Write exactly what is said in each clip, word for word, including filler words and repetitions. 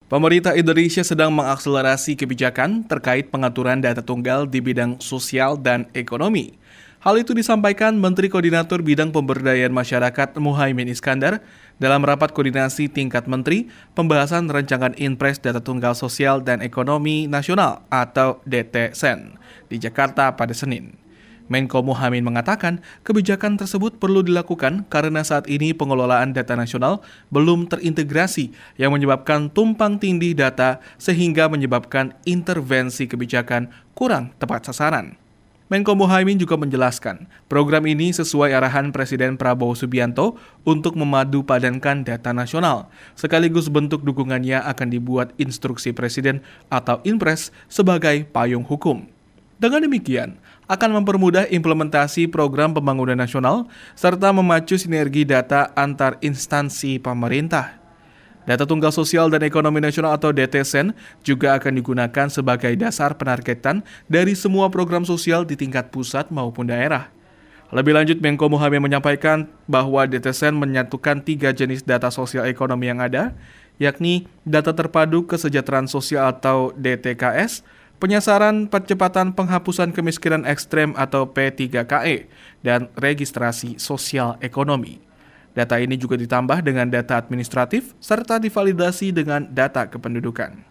Pemerintah Indonesia sedang mengakselerasi kebijakan terkait pengaturan data tunggal di bidang sosial dan ekonomi. Hal itu disampaikan Menteri Koordinator Bidang Pemberdayaan Masyarakat Muhaimin Iskandar dalam rapat koordinasi tingkat menteri pembahasan rancangan Inpres Data Tunggal Sosial dan Ekonomi Nasional atau D T S E N di Jakarta pada Senin. Menko Muhaimin mengatakan kebijakan tersebut perlu dilakukan karena saat ini pengelolaan data nasional belum terintegrasi yang menyebabkan tumpang tindih data sehingga menyebabkan intervensi kebijakan kurang tepat sasaran. Menko Muhaimin juga menjelaskan program ini sesuai arahan Presiden Prabowo Subianto untuk memadu padankan data nasional, sekaligus bentuk dukungannya akan dibuat instruksi Presiden atau Inpres sebagai payung hukum. Dengan demikian, akan mempermudah implementasi program pembangunan nasional serta memacu sinergi data antar instansi pemerintah. Data Tunggal Sosial dan Ekonomi Nasional atau D T S E N juga akan digunakan sebagai dasar penargetan dari semua program sosial di tingkat pusat maupun daerah. Lebih lanjut, Menko Muhaimin menyampaikan bahwa D T S E N menyatukan tiga jenis data sosial ekonomi yang ada, yakni Data Terpadu Kesejahteraan Sosial atau D T K S, Penyasaran Percepatan Penghapusan Kemiskinan Ekstrem atau P tiga K E, dan Registrasi Sosial Ekonomi. Data ini juga ditambah dengan data administratif serta divalidasi dengan data kependudukan.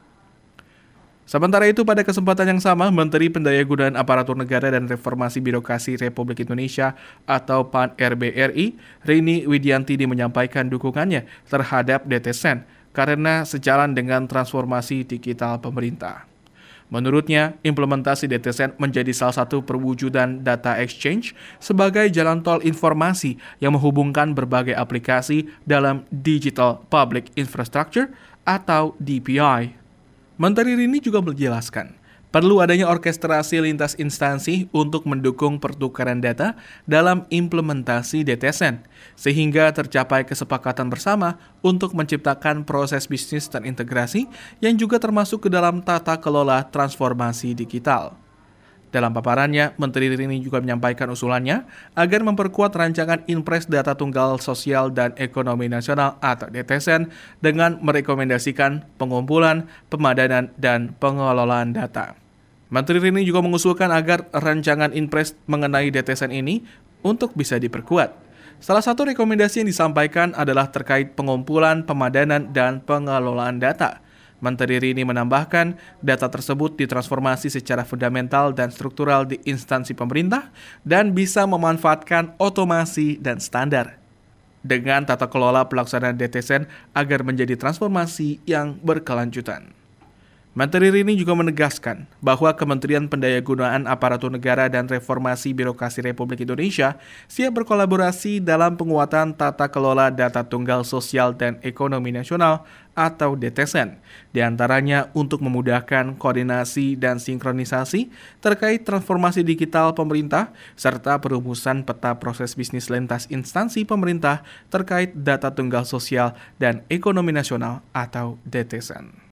Sementara itu, pada kesempatan yang sama, Menteri Pendayagunaan Aparatur Negara dan Reformasi Birokrasi Republik Indonesia atau P A N R B R I, Rini Widiantini menyampaikan dukungannya terhadap D T S E N karena sejalan dengan transformasi digital pemerintah. Menurutnya, implementasi D T S E N menjadi salah satu perwujudan data exchange sebagai jalan tol informasi yang menghubungkan berbagai aplikasi dalam Digital Public Infrastructure atau D P I. Menteri Rini juga menjelaskan, perlu adanya orkestrasi lintas instansi untuk mendukung pertukaran data dalam implementasi D T S E N, sehingga tercapai kesepakatan bersama untuk menciptakan proses bisnis terintegrasi yang juga termasuk ke dalam tata kelola transformasi digital. Dalam paparannya, Menteri Rini juga menyampaikan usulannya agar memperkuat rancangan Inpres Data Tunggal Sosial dan Ekonomi Nasional atau D T S E N dengan merekomendasikan pengumpulan, pemadanan, dan pengelolaan data. Menteri Rini juga mengusulkan agar rancangan Inpres mengenai D T S E N ini untuk bisa diperkuat. Salah satu rekomendasi yang disampaikan adalah terkait pengumpulan, pemadanan, dan pengelolaan data. Menteri Rini menambahkan, data tersebut ditransformasi secara fundamental dan struktural di instansi pemerintah dan bisa memanfaatkan otomasi dan standar dengan tata kelola pelaksanaan D T S E N agar menjadi transformasi yang berkelanjutan. Menteri Rini juga menegaskan bahwa Kementerian Pendayagunaan Aparatur Negara dan Reformasi Birokrasi Republik Indonesia siap berkolaborasi dalam penguatan tata kelola data tunggal sosial dan ekonomi nasional atau D T S E N, diantaranya untuk memudahkan koordinasi dan sinkronisasi terkait transformasi digital pemerintah serta perumusan peta proses bisnis lintas instansi pemerintah terkait data tunggal sosial dan ekonomi nasional atau D T S E N.